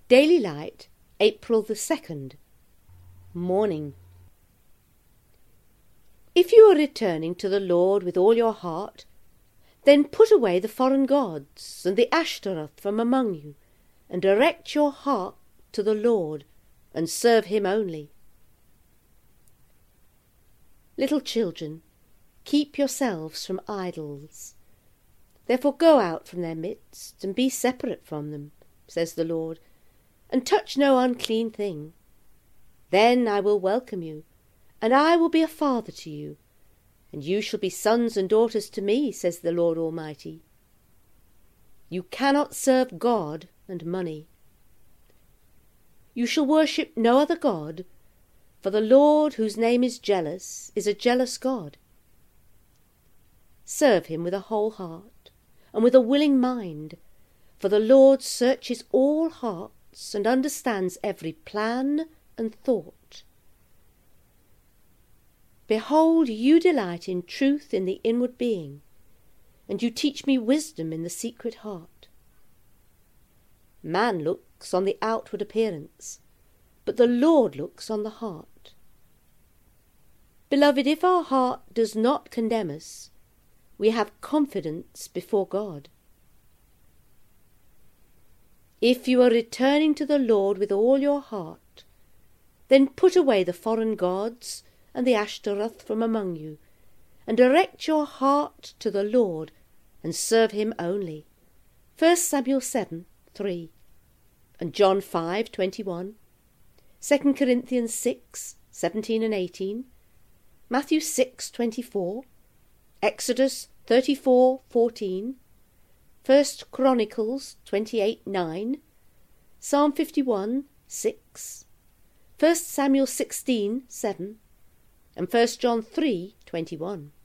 Daily Light, April the 2nd. Morning. If you are returning to the Lord with all your heart, then put away the foreign gods and the Ashtaroth from among you, and direct your heart to the Lord, and serve him only. Little children, keep yourselves from idols. Therefore go out from their midst, and be separate from them, says the Lord, and touch no unclean thing. Then I will welcome you, and I will be a father to you, and you shall be sons and daughters to me, says the Lord Almighty. You cannot serve God and money. You shall worship no other God, for the Lord, whose name is jealous, is a jealous God. Serve him with a whole heart, and with a willing mind, for the Lord searches all hearts, and understands every plan and thought. Behold, you delight in truth in the inward being, and you teach me wisdom in the secret heart. Man looks on the outward appearance, but the Lord looks on the heart. Beloved, if our heart does not condemn us, we have confidence before God. If you are returning to the Lord with all your heart, then put away the foreign gods and the Ashtaroth from among you, and direct your heart to the Lord, and serve him only. 1 Samuel 7:3, and John 5:21, 2 Corinthians 6:17 and 18, Matthew 6:24, Exodus 34:14, 1 Chronicles 28:9, Psalm 51:6, 1 Samuel 16:7, and 1 John 3:21.